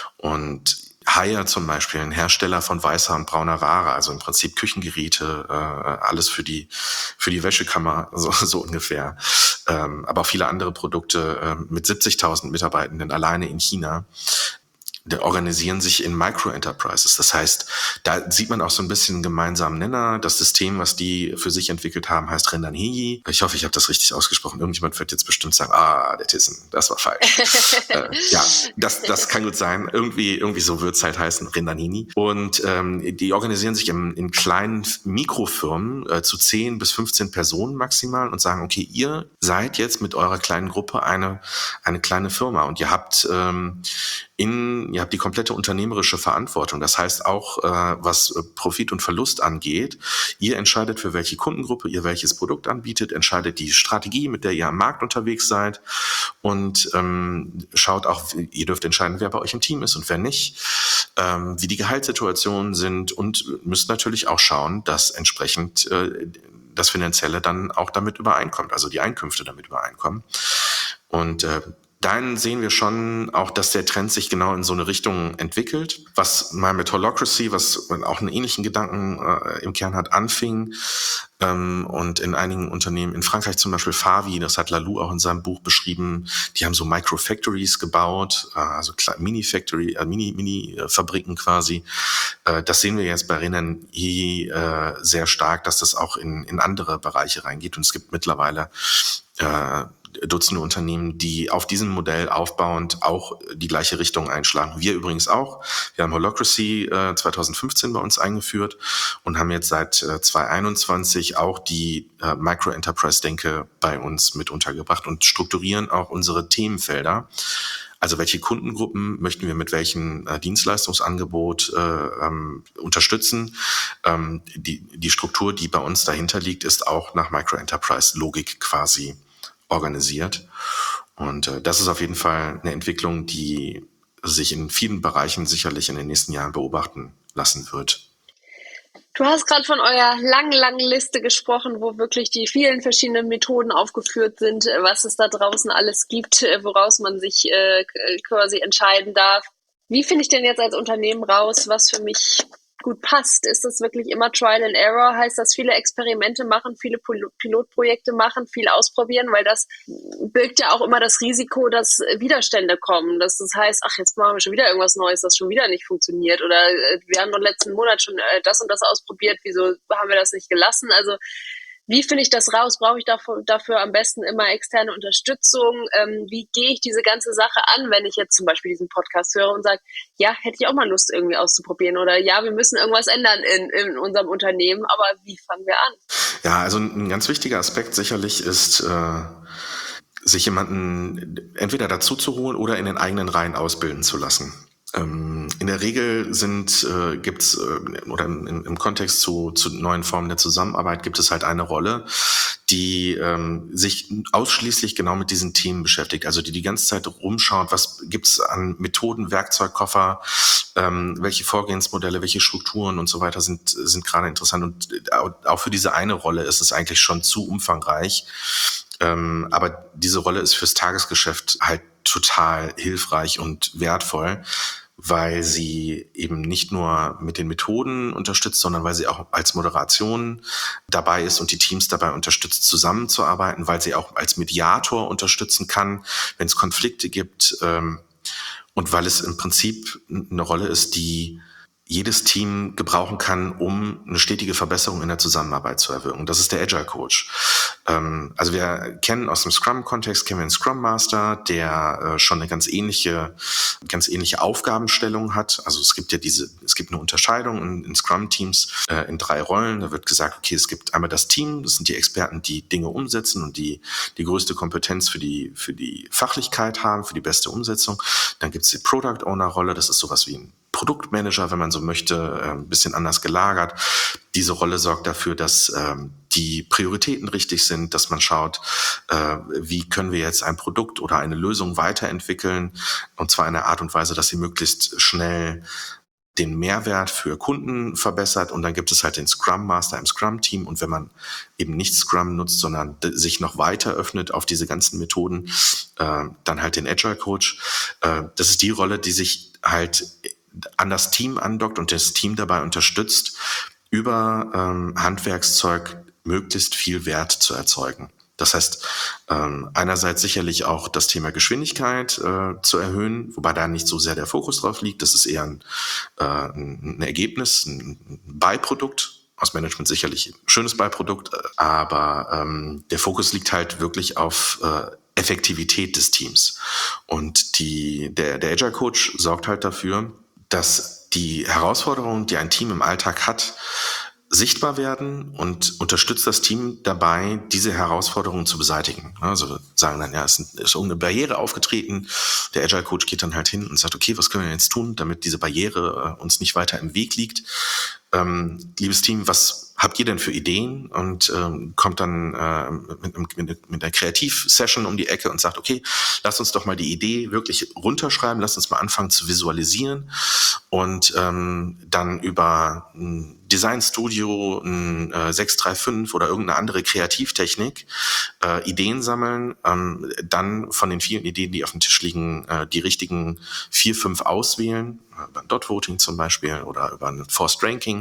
Und Haier zum Beispiel, ein Hersteller von weißer und brauner Ware, also im Prinzip Küchengeräte, äh, alles für die für die Wäschekammer, so, so ungefähr. Ähm, aber auch viele andere Produkte äh, mit siebzigtausend Mitarbeitenden alleine in China. Die organisieren sich in Micro-Enterprises. Das heißt, da sieht man auch so ein bisschen einen gemeinsamen Nenner. Das System, was die für sich entwickelt haben, heißt Rendanheyi. Ich hoffe, ich habe das richtig ausgesprochen. Irgendjemand wird jetzt bestimmt sagen, ah, der Thyssen, das war falsch. äh, ja, das, das kann gut sein. Irgendwie, irgendwie so wird's halt heißen, Rendanheyi. Und ähm, die organisieren sich in, in kleinen Mikrofirmen äh, zu zehn bis fünfzehn Personen maximal und sagen, okay, ihr seid jetzt mit eurer kleinen Gruppe eine, eine kleine Firma und ihr habt ähm, in, ihr habt die komplette unternehmerische Verantwortung. Das heißt auch, äh, was Profit und Verlust angeht, ihr entscheidet, für welche Kundengruppe ihr welches Produkt anbietet, entscheidet die Strategie, mit der ihr am Markt unterwegs seid und ähm, schaut auch, ihr dürft entscheiden, wer bei euch im Team ist und wer nicht, ähm, wie die Gehaltssituationen sind und müsst natürlich auch schauen, dass entsprechend äh, das Finanzielle dann auch damit übereinkommt, also die Einkünfte damit übereinkommen. Und äh, Dahin sehen wir schon auch, dass der Trend sich genau in so eine Richtung entwickelt. Was mal mit Holacracy, was auch einen ähnlichen Gedanken äh, im Kern hat, anfing ähm, und in einigen Unternehmen, in Frankreich zum Beispiel Favi, das hat Lalou auch in seinem Buch beschrieben, die haben so Micro-Factories gebaut, äh, also Mini-Factory, äh, Mini-Mini-Fabriken quasi. Äh, das sehen wir jetzt bei Rendanheyi äh, sehr stark, dass das auch in, in andere Bereiche reingeht und es gibt mittlerweile äh, Dutzende Unternehmen, die auf diesem Modell aufbauend auch die gleiche Richtung einschlagen. Wir übrigens auch. Wir haben Holacracy äh, zwanzig fünfzehn bei uns eingeführt und haben jetzt seit äh, zwanzig einundzwanzig auch die äh, Micro-Enterprise-Denke bei uns mit untergebracht und strukturieren auch unsere Themenfelder. Also welche Kundengruppen möchten wir mit welchem äh, Dienstleistungsangebot äh, ähm, unterstützen? Ähm, die, die Struktur, die bei uns dahinter liegt, ist auch nach Micro-Enterprise-Logik quasi organisiert. Und äh, das ist auf jeden Fall eine Entwicklung, die sich in vielen Bereichen sicherlich in den nächsten Jahren beobachten lassen wird. Du hast gerade von eurer langen, langen Liste gesprochen, wo wirklich die vielen verschiedenen Methoden aufgeführt sind, was es da draußen alles gibt, woraus man sich äh, quasi entscheiden darf. Wie finde ich denn jetzt als Unternehmen raus, was für mich gut passt? Ist das wirklich immer Trial and Error? Heißt das, viele Experimente machen, viele Pilotprojekte machen, viel ausprobieren? Weil das birgt ja auch immer das Risiko, dass Widerstände kommen. Dass das heißt, ach, jetzt machen wir schon wieder irgendwas Neues, das schon wieder nicht funktioniert. Oder äh, wir haben doch letzten Monat schon äh, das und das ausprobiert. Wieso haben wir das nicht gelassen? Also wie finde ich das raus? Brauche ich dafür, dafür am besten immer externe Unterstützung? Ähm, wie gehe ich diese ganze Sache an, wenn ich jetzt zum Beispiel diesen Podcast höre und sage, ja, hätte ich auch mal Lust irgendwie auszuprobieren oder ja, wir müssen irgendwas ändern in, in unserem Unternehmen, aber wie fangen wir an? Ja, also ein ganz wichtiger Aspekt sicherlich ist, äh, sich jemanden entweder dazu zu holen oder in den eigenen Reihen ausbilden zu lassen. Ähm, in der Regel sind äh, gibt's äh, oder im, im Kontext zu, zu neuen Formen der Zusammenarbeit gibt es halt eine Rolle, die ähm, sich ausschließlich genau mit diesen Themen beschäftigt, also die die ganze Zeit rumschaut, was gibt's an Methoden, Werkzeugkoffer, ähm, welche Vorgehensmodelle, welche Strukturen und so weiter sind sind gerade interessant und auch für diese eine Rolle ist es eigentlich schon zu umfangreich. Ähm, aber diese Rolle ist fürs Tagesgeschäft halt total hilfreich und wertvoll, weil sie eben nicht nur mit den Methoden unterstützt, sondern weil sie auch als Moderation dabei ist und die Teams dabei unterstützt, zusammenzuarbeiten, weil sie auch als Mediator unterstützen kann, wenn es Konflikte gibt, ähm, und weil es im Prinzip eine Rolle ist, die jedes Team gebrauchen kann, um eine stetige Verbesserung in der Zusammenarbeit zu erwirken. Das ist der Agile Coach. Ähm, also wir kennen aus dem Scrum-Kontext, kennen wir einen Scrum Master, der äh, schon eine ganz ähnliche, ganz ähnliche Aufgabenstellung hat. Also es gibt ja diese, es gibt eine Unterscheidung in, in Scrum-Teams äh, in drei Rollen. Da wird gesagt, okay, es gibt einmal das Team, das sind die Experten, die Dinge umsetzen und die die größte Kompetenz für die für die Fachlichkeit haben, für die beste Umsetzung. Dann gibt es die Product Owner-Rolle, das ist sowas wie ein Produktmanager, wenn man so möchte, ein bisschen anders gelagert. Diese Rolle sorgt dafür, dass ähm, die Prioritäten richtig sind, dass man schaut, äh, wie können wir jetzt ein Produkt oder eine Lösung weiterentwickeln, und zwar in einer Art und Weise, dass sie möglichst schnell den Mehrwert für Kunden verbessert. Und dann gibt es halt den Scrum Master im Scrum-Team. Und wenn man eben nicht Scrum nutzt, sondern sich noch weiter öffnet auf diese ganzen Methoden, äh, dann halt den Agile Coach. Äh, das ist die Rolle, die sich halt an das Team andockt und das Team dabei unterstützt, über ähm, Handwerkszeug möglichst viel Wert zu erzeugen. Das heißt, ähm, einerseits sicherlich auch das Thema Geschwindigkeit äh, zu erhöhen, wobei da nicht so sehr der Fokus drauf liegt. Das ist eher ein, äh, ein Ergebnis, ein Beiprodukt. Aus Management sicherlich ein schönes Beiprodukt, aber ähm, der Fokus liegt halt wirklich auf äh, Effektivität des Teams. Und die, der, der Agile Coach sorgt halt dafür, dass die Herausforderungen, die ein Team im Alltag hat, sichtbar werden und unterstützt das Team dabei, diese Herausforderungen zu beseitigen. Also sagen dann, ja, es ist irgendeine Barriere aufgetreten. Der Agile Coach geht dann halt hin und sagt, okay, was können wir jetzt tun, damit diese Barriere uns nicht weiter im Weg liegt? Ähm, liebes Team, was habt ihr denn für Ideen? Und ähm, kommt dann äh, mit, mit, mit einer Kreativ-Session um die Ecke und sagt, okay, lasst uns doch mal die Idee wirklich runterschreiben, lasst uns mal anfangen zu visualisieren und ähm, dann über ein Design Studio, ein äh, sechs drei fünf oder irgendeine andere Kreativtechnik äh, Ideen sammeln, ähm, dann von den vielen Ideen, die auf dem Tisch liegen, äh, die richtigen vier, fünf auswählen, über ein Dot-Voting zum Beispiel oder über ein Forced Ranking,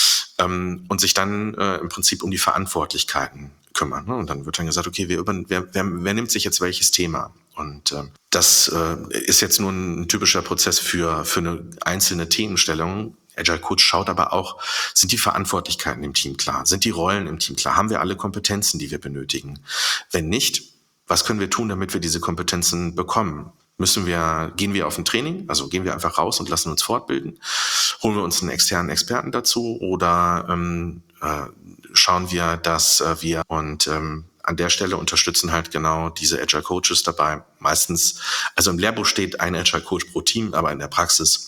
ähm, und sich dann äh, im Prinzip um die Verantwortlichkeiten kümmern. Ne? Und dann wird dann gesagt, okay, wer, über, wer, wer, wer nimmt sich jetzt welches Thema? Und äh, das äh, ist jetzt nur ein typischer Prozess für, für eine einzelne Themenstellung. Agile Coach schaut aber auch, sind die Verantwortlichkeiten im Team klar? Sind die Rollen im Team klar? Haben wir alle Kompetenzen, die wir benötigen? Wenn nicht, was können wir tun, damit wir diese Kompetenzen bekommen? Müssen wir, gehen wir auf ein Training? Also gehen wir einfach raus und lassen uns fortbilden? Holen wir uns einen externen Experten dazu? Oder ähm, äh, schauen wir, dass äh, wir und ähm, an der Stelle unterstützen halt genau diese Agile Coaches dabei. Meistens, also im Lehrbuch steht ein Agile Coach pro Team, aber in der Praxis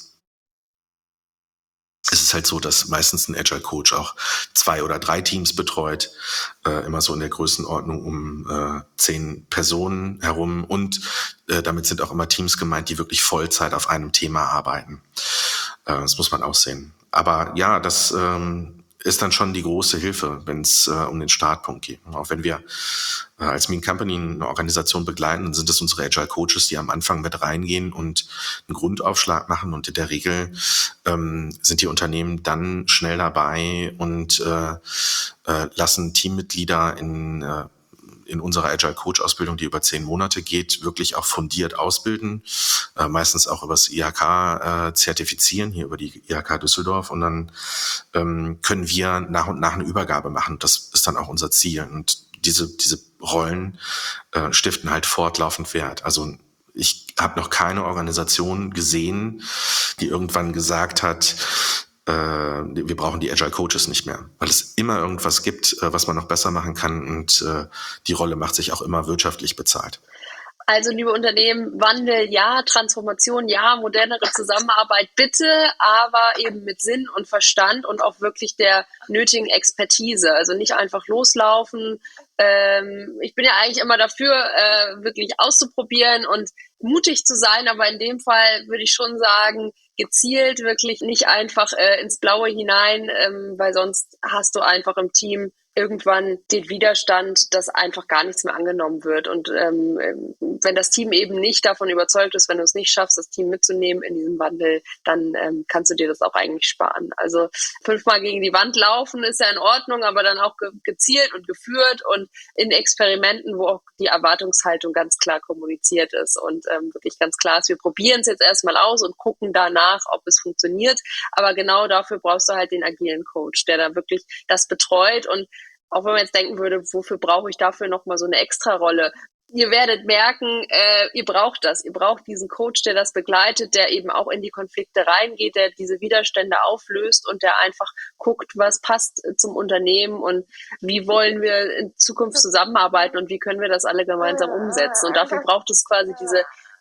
es ist halt so, dass meistens ein Agile Coach auch zwei oder drei Teams betreut, äh, immer so in der Größenordnung um äh, zehn Personen herum, und äh, damit sind auch immer Teams gemeint, die wirklich Vollzeit auf einem Thema arbeiten. Äh, das muss man auch sehen. Aber ja, das ähm, ist dann schon die große Hilfe, wenn es äh, um den Startpunkt geht. Auch wenn wir äh, als Mean Company eine Organisation begleiten, dann sind es unsere Agile Coaches, die am Anfang mit reingehen und einen Grundaufschlag machen. Und in der Regel ähm, sind die Unternehmen dann schnell dabei und äh, äh, lassen Teammitglieder in äh, in unserer Agile Coach Ausbildung, die über zehn Monate geht, wirklich auch fundiert ausbilden, äh, meistens auch übers I H K äh, zertifizieren, hier über die I H K Düsseldorf, und dann ähm, können wir nach und nach eine Übergabe machen. Das ist dann auch unser Ziel, und diese diese Rollen äh, stiften halt fortlaufend Wert. Also ich habe noch keine Organisation gesehen, die irgendwann gesagt hat, wir brauchen die Agile Coaches nicht mehr, weil es immer irgendwas gibt, was man noch besser machen kann, und die Rolle macht sich auch immer wirtschaftlich bezahlt. Also, liebe Unternehmen, Wandel ja, Transformation ja, modernere Zusammenarbeit bitte, aber eben mit Sinn und Verstand und auch wirklich der nötigen Expertise. Also nicht einfach loslaufen. Ähm, ich bin ja eigentlich immer dafür, äh, wirklich auszuprobieren und mutig zu sein, aber in dem Fall würde ich schon sagen, gezielt wirklich nicht einfach äh, ins Blaue hinein, ähm, weil sonst hast du einfach im Team irgendwann den Widerstand, dass einfach gar nichts mehr angenommen wird. Und ähm, wenn das Team eben nicht davon überzeugt ist, wenn du es nicht schaffst, das Team mitzunehmen in diesem Wandel, dann ähm, kannst du dir das auch eigentlich sparen. Also fünfmal gegen die Wand laufen ist ja in Ordnung, aber dann auch ge- gezielt und geführt und in Experimenten, wo auch die Erwartungshaltung ganz klar kommuniziert ist und ähm, wirklich ganz klar ist, wir probieren es jetzt erstmal aus und gucken danach, ob es funktioniert. Aber genau dafür brauchst du halt den agilen Coach, der da wirklich das betreut. Und auch wenn man jetzt denken würde, wofür brauche ich dafür nochmal so eine Extra-Rolle? Ihr werdet merken, äh, ihr braucht das. Ihr braucht diesen Coach, der das begleitet, der eben auch in die Konflikte reingeht, der diese Widerstände auflöst und der einfach guckt, was passt zum Unternehmen und wie wollen wir in Zukunft zusammenarbeiten und wie können wir das alle gemeinsam umsetzen. Und dafür braucht es quasi diese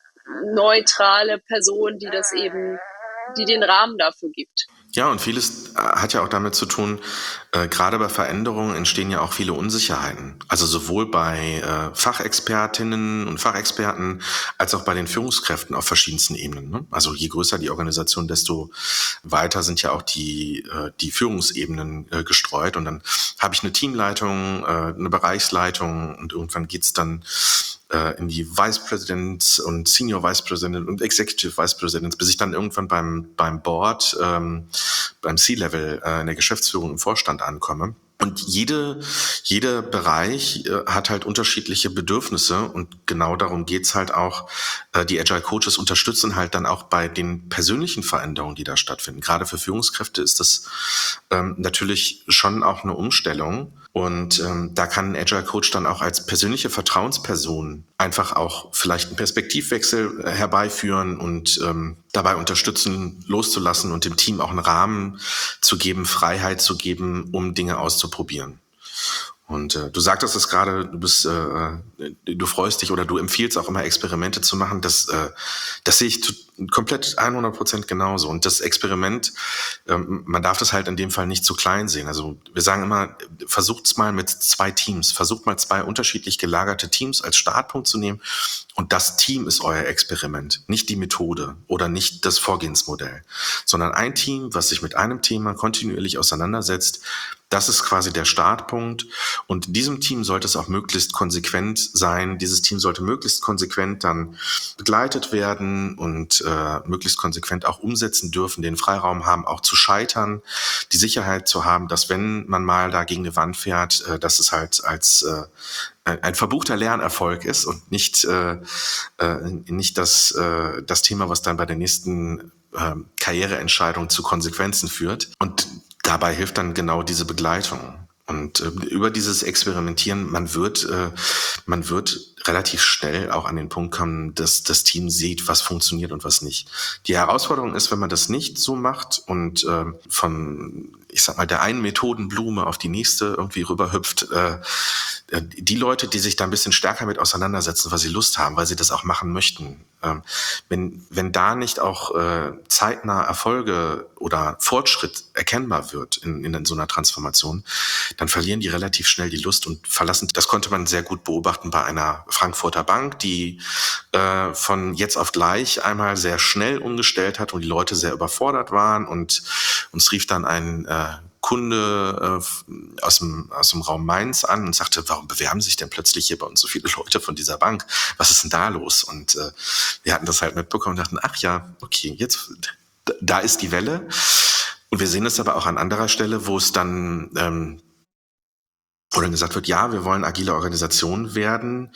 neutrale Person, die das eben, die den Rahmen dafür gibt. Ja, und vieles hat ja auch damit zu tun, äh, gerade bei Veränderungen entstehen ja auch viele Unsicherheiten. Also sowohl bei äh, Fachexpertinnen und Fachexperten als auch bei den Führungskräften auf verschiedensten Ebenen. Ne? Also je größer die Organisation, desto weiter sind ja auch die, äh, die Führungsebenen äh, gestreut. Und dann habe ich eine Teamleitung, äh, eine Bereichsleitung, und irgendwann geht's dann in die Vice President und Senior Vice President und Executive Vice President, bis ich dann irgendwann beim beim Board, ähm, beim C-Level äh, in der Geschäftsführung im Vorstand ankomme. Und jede, jeder Bereich äh, hat halt unterschiedliche Bedürfnisse, und genau darum geht's halt auch. Äh, die Agile Coaches unterstützen halt dann auch bei den persönlichen Veränderungen, die da stattfinden. Gerade für Führungskräfte ist das ähm, natürlich schon auch eine Umstellung. Und ähm, da kann ein Agile Coach dann auch als persönliche Vertrauensperson einfach auch vielleicht einen Perspektivwechsel äh, herbeiführen und ähm, dabei unterstützen, loszulassen und dem Team auch einen Rahmen zu geben, Freiheit zu geben, um Dinge auszuprobieren. Und äh, du sagtest es gerade, du bist, äh, du freust dich oder du empfiehlst auch immer, Experimente zu machen. Das, äh, das sehe ich zu, komplett hundert Prozent genauso. Und das Experiment, ähm, man darf das halt in dem Fall nicht zu klein sehen. Also wir sagen immer, versucht's mal mit zwei Teams, versucht mal zwei unterschiedlich gelagerte Teams als Startpunkt zu nehmen. Und das Team ist euer Experiment, nicht die Methode oder nicht das Vorgehensmodell, sondern ein Team, was sich mit einem Thema kontinuierlich auseinandersetzt. Das ist quasi der Startpunkt, und in diesem Team sollte es auch möglichst konsequent sein. Dieses Team sollte möglichst konsequent dann begleitet werden und äh, möglichst konsequent auch umsetzen dürfen, den Freiraum haben, auch zu scheitern, die Sicherheit zu haben, dass wenn man mal da gegen eine Wand fährt, äh, dass es halt als äh, ein verbuchter Lernerfolg ist und nicht äh, äh, nicht das äh, das Thema, was dann bei der nächsten äh, Karriereentscheidung zu Konsequenzen führt. Und dabei hilft dann genau diese Begleitung. Und äh, über dieses Experimentieren, man wird, äh, man wird relativ schnell auch an den Punkt kommen, dass das Team sieht, was funktioniert und was nicht. Die Herausforderung ist, wenn man das nicht so macht und äh, von, ich sag mal, der einen Methodenblume auf die nächste irgendwie rüberhüpft, äh, die Leute, die sich da ein bisschen stärker mit auseinandersetzen, weil sie Lust haben, weil sie das auch machen möchten, ähm, wenn wenn da nicht auch äh, zeitnah Erfolge oder Fortschritt erkennbar wird in, in so einer Transformation, dann verlieren die relativ schnell die Lust und verlassen. Das konnte man sehr gut beobachten bei einer Frankfurter Bank, die äh, von jetzt auf gleich einmal sehr schnell umgestellt hat und die Leute sehr überfordert waren, und uns rief dann ein äh, Kunde äh, aus dem, aus dem Raum Mainz an und sagte, warum bewerben sich denn plötzlich hier bei uns so viele Leute von dieser Bank? Was ist denn da los? Und äh, wir hatten das halt mitbekommen und dachten, ach ja, okay, jetzt, da ist die Welle. Und wir sehen es aber auch an anderer Stelle, wo es dann, ähm, wo dann gesagt wird, ja, wir wollen agile Organisation werden.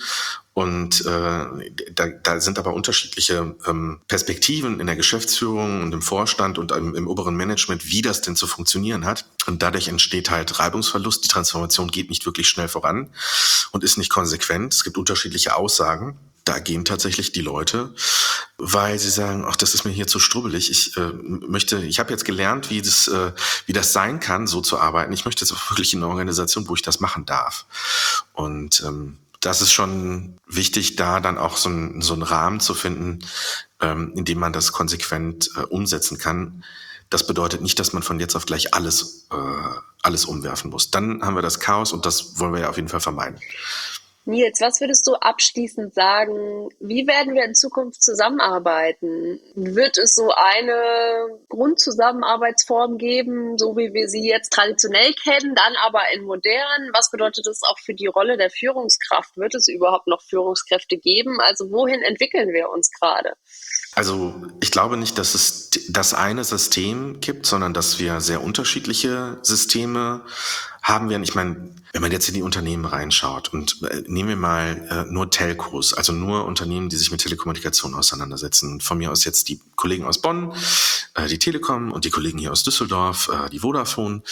Und äh, da, da sind aber unterschiedliche ähm, Perspektiven in der Geschäftsführung und im Vorstand und im, im oberen Management, wie das denn zu funktionieren hat. Und dadurch entsteht halt Reibungsverlust. Die Transformation geht nicht wirklich schnell voran und ist nicht konsequent. Es gibt unterschiedliche Aussagen. Da gehen tatsächlich die Leute, weil sie sagen, ach, das ist mir hier zu strubbelig. Ich äh, möchte, ich habe jetzt gelernt, wie das, äh, wie das sein kann, so zu arbeiten. Ich möchte jetzt auch wirklich in eine Organisation, wo ich das machen darf. Und ähm, das ist schon wichtig, da dann auch so, ein, so einen Rahmen zu finden, ähm, in dem man das konsequent äh, umsetzen kann. Das bedeutet nicht, dass man von jetzt auf gleich alles, äh, alles umwerfen muss. Dann haben wir das Chaos und das wollen wir ja auf jeden Fall vermeiden. Nils, was würdest du abschließend sagen? Wie werden wir in Zukunft zusammenarbeiten? Wird es so eine Grundzusammenarbeitsform geben, so wie wir sie jetzt traditionell kennen, dann aber in modern? Was bedeutet das auch für die Rolle der Führungskraft? Wird es überhaupt noch Führungskräfte geben? Also wohin entwickeln wir uns gerade? Also ich glaube nicht, dass es das eine System gibt, sondern dass wir sehr unterschiedliche Systeme haben werden. Ich meine, wenn man jetzt in die Unternehmen reinschaut und äh, nehmen wir mal äh, nur Telcos, also nur Unternehmen, die sich mit Telekommunikation auseinandersetzen. Von mir aus jetzt die Kollegen aus Bonn, äh, die Telekom und die Kollegen hier aus Düsseldorf, äh, die Vodafone.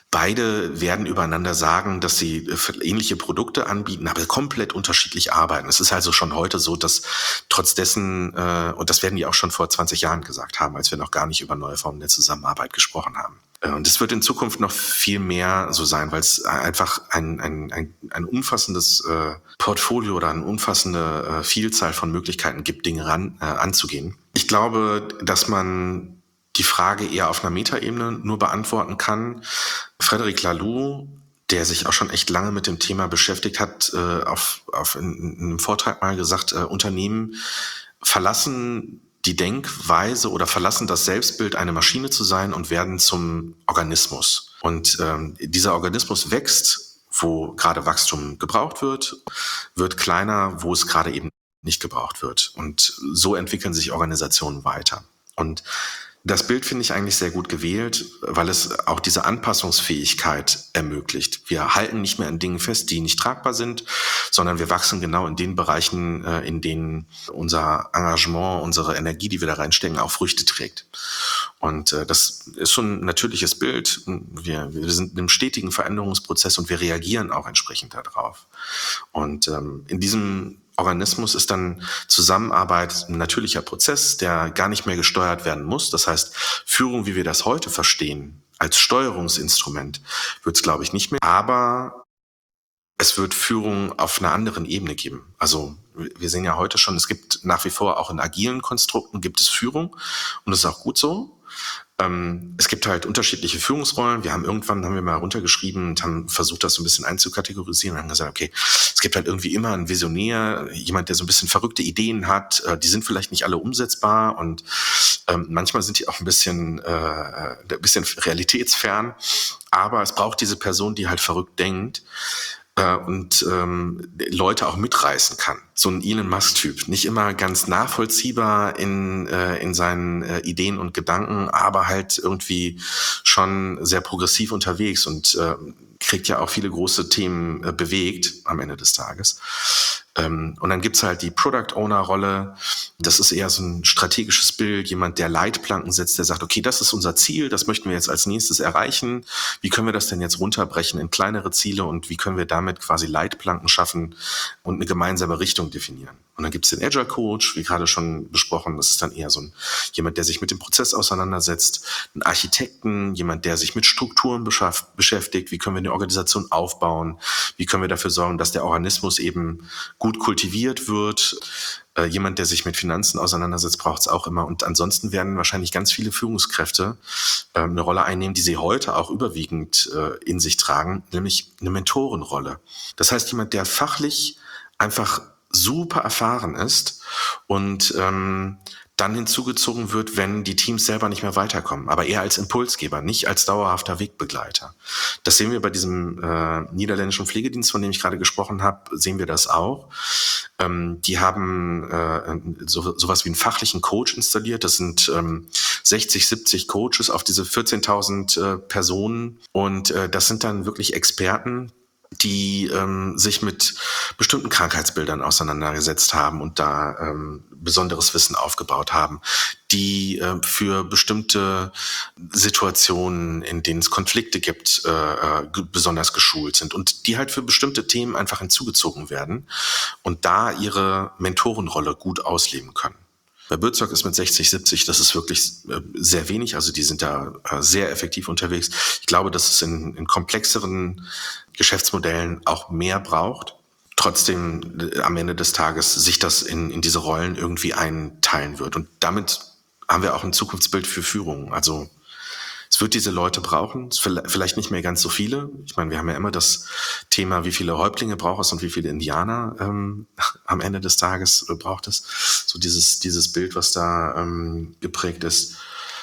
Beide werden übereinander sagen, dass sie äh, ähnliche Produkte anbieten, aber komplett unterschiedlich arbeiten. Es ist also schon heute so, dass trotz dessen, äh, und das werden die auch schon vor zwanzig Jahren gesagt haben, als wir noch gar nicht über neue Formen der Zusammenarbeit gesprochen haben. Und es wird in Zukunft noch viel mehr so sein, weil es einfach ein, ein, ein, ein umfassendes äh, Portfolio oder eine umfassende äh, Vielzahl von Möglichkeiten gibt, Dinge ran, äh, anzugehen. Ich glaube, dass man die Frage eher auf einer Metaebene nur beantworten kann. Frédéric Laloux, der sich auch schon echt lange mit dem Thema beschäftigt hat, äh, auf, auf in, in einem Vortrag mal gesagt, äh, Unternehmen verlassen die Denkweise oder verlassen das Selbstbild, eine Maschine zu sein und werden zum Organismus. Und ähm, dieser Organismus wächst, wo gerade Wachstum gebraucht wird, wird kleiner, wo es gerade eben nicht gebraucht wird. Und so entwickeln sich Organisationen weiter. Und das Bild finde ich eigentlich sehr gut gewählt, weil es auch diese Anpassungsfähigkeit ermöglicht. Wir halten nicht mehr an Dingen fest, die nicht tragbar sind, sondern wir wachsen genau in den Bereichen, in denen unser Engagement, unsere Energie, die wir da reinstecken, auch Früchte trägt. Und das ist schon ein natürliches Bild. Wir, wir sind in einem stetigen Veränderungsprozess und wir reagieren auch entsprechend darauf. Und in diesem Organismus ist dann Zusammenarbeit ein natürlicher Prozess, der gar nicht mehr gesteuert werden muss. Das heißt, Führung, wie wir das heute verstehen, als Steuerungsinstrument, wird es, glaube ich, nicht mehr. Aber es wird Führung auf einer anderen Ebene geben. Also wir sehen ja heute schon, es gibt nach wie vor auch in agilen Konstrukten gibt es Führung und das ist auch gut so. Ähm, es gibt halt unterschiedliche Führungsrollen. Wir haben irgendwann, haben wir mal runtergeschrieben und haben versucht, das so ein bisschen einzukategorisieren und haben gesagt, okay, es gibt halt irgendwie immer einen Visionär, jemand, der so ein bisschen verrückte Ideen hat, äh, die sind vielleicht nicht alle umsetzbar und ähm, manchmal sind die auch ein bisschen, äh, ein bisschen realitätsfern, aber es braucht diese Person, die halt verrückt denkt, und ähm, Leute auch mitreißen kann. So ein Elon Musk-Typ. Nicht immer ganz nachvollziehbar in, äh, in seinen äh, Ideen und Gedanken, aber halt irgendwie schon sehr progressiv unterwegs und äh, kriegt ja auch viele große Themen äh, bewegt am Ende des Tages. Ähm, und dann gibt's halt die Product-Owner-Rolle. Das ist eher so ein strategisches Bild, jemand, der Leitplanken setzt, der sagt, okay, das ist unser Ziel, das möchten wir jetzt als nächstes erreichen. Wie können wir das denn jetzt runterbrechen in kleinere Ziele und wie können wir damit quasi Leitplanken schaffen und eine gemeinsame Richtung definieren? Und dann gibt's den Agile Coach, wie gerade schon besprochen, das ist dann eher so ein jemand, der sich mit dem Prozess auseinandersetzt, ein Architekten, jemand, der sich mit Strukturen beschaff, beschäftigt, wie können wir eine Organisation aufbauen, wie können wir dafür sorgen, dass der Organismus eben gut kultiviert wird. Äh, jemand, der sich mit Finanzen auseinandersetzt, braucht es auch immer. Und ansonsten werden wahrscheinlich ganz viele Führungskräfte äh, eine Rolle einnehmen, die sie heute auch überwiegend äh, in sich tragen, nämlich eine Mentorenrolle. Das heißt, jemand, der fachlich einfach super erfahren ist und ähm, dann hinzugezogen wird, wenn die Teams selber nicht mehr weiterkommen, aber eher als Impulsgeber, nicht als dauerhafter Wegbegleiter. Das sehen wir bei diesem äh, niederländischen Pflegedienst, von dem ich gerade gesprochen habe, sehen wir das auch. Ähm, die haben äh, so, sowas wie einen fachlichen Coach installiert. Das sind ähm, sechzig, siebzig Coaches auf diese vierzehntausend äh, Personen und äh, das sind dann wirklich Experten, die ähm, sich mit bestimmten Krankheitsbildern auseinandergesetzt haben und da ähm, besonderes Wissen aufgebaut haben, die äh, für bestimmte Situationen, in denen es Konflikte gibt, äh, g- besonders geschult sind und die halt für bestimmte Themen einfach hinzugezogen werden und da ihre Mentorenrolle gut ausleben können. Bei Bürzog ist mit sechzig, siebzig, das ist wirklich äh, sehr wenig, also die sind da äh, sehr effektiv unterwegs. Ich glaube, dass es in, in komplexeren Geschäftsmodellen auch mehr braucht. Trotzdem äh, am Ende des Tages sich das in, in diese Rollen irgendwie einteilen wird. Und damit haben wir auch ein Zukunftsbild für Führung. Also es wird diese Leute brauchen, es vill- vielleicht nicht mehr ganz so viele. Ich meine, wir haben ja immer das Thema, wie viele Häuptlinge braucht es und wie viele Indianer ähm, am Ende des Tages äh, braucht es. So dieses, dieses Bild, was da ähm, geprägt ist.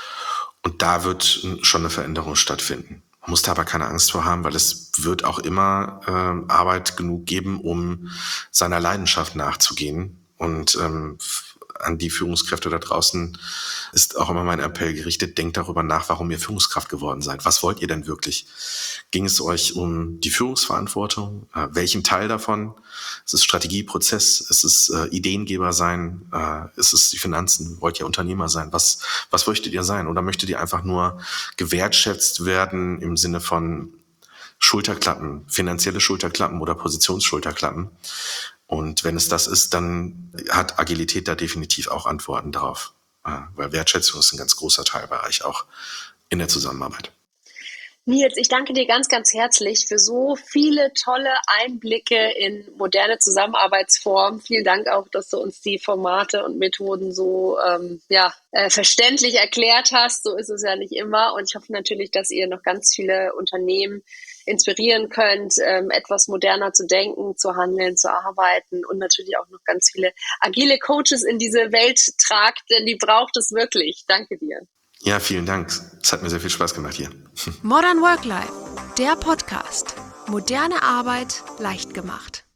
Und da wird äh, schon eine Veränderung stattfinden. Man muss da aber keine Angst vor haben, weil es wird auch immer ähm, Arbeit genug geben, um seiner Leidenschaft nachzugehen. Und ähm, f- an die Führungskräfte da draußen ist auch immer mein Appell gerichtet, denkt darüber nach, warum ihr Führungskraft geworden seid. Was wollt ihr denn wirklich? Ging es euch um die Führungsverantwortung? Äh, welchen Teil davon? Ist es Strategie, Prozess? Ist es äh, Ideengeber sein? Äh, ist es die Finanzen? Wollt ihr Unternehmer sein? Was, was möchtet ihr sein? Oder möchtet ihr einfach nur gewertschätzt werden im Sinne von Schulterklappen, finanzielle Schulterklappen oder Positionsschulterklappen? Und wenn es das ist, dann hat Agilität da definitiv auch Antworten drauf. Äh, Weil Wertschätzung ist ein ganz großer Teilbereich auch in der Zusammenarbeit. Nils, ich danke dir ganz, ganz herzlich für so viele tolle Einblicke in moderne Zusammenarbeitsformen. Vielen Dank auch, dass du uns die Formate und Methoden so ähm, ja, äh, verständlich erklärt hast. So ist es ja nicht immer. Und ich hoffe natürlich, dass ihr noch ganz viele Unternehmen inspirieren könnt, ähm, etwas moderner zu denken, zu handeln, zu arbeiten und natürlich auch noch ganz viele agile Coaches in diese Welt tragt, denn die braucht es wirklich. Danke dir. Ja, vielen Dank. Es hat mir sehr viel Spaß gemacht hier. Modern Work Life, der Podcast. Moderne Arbeit leicht gemacht.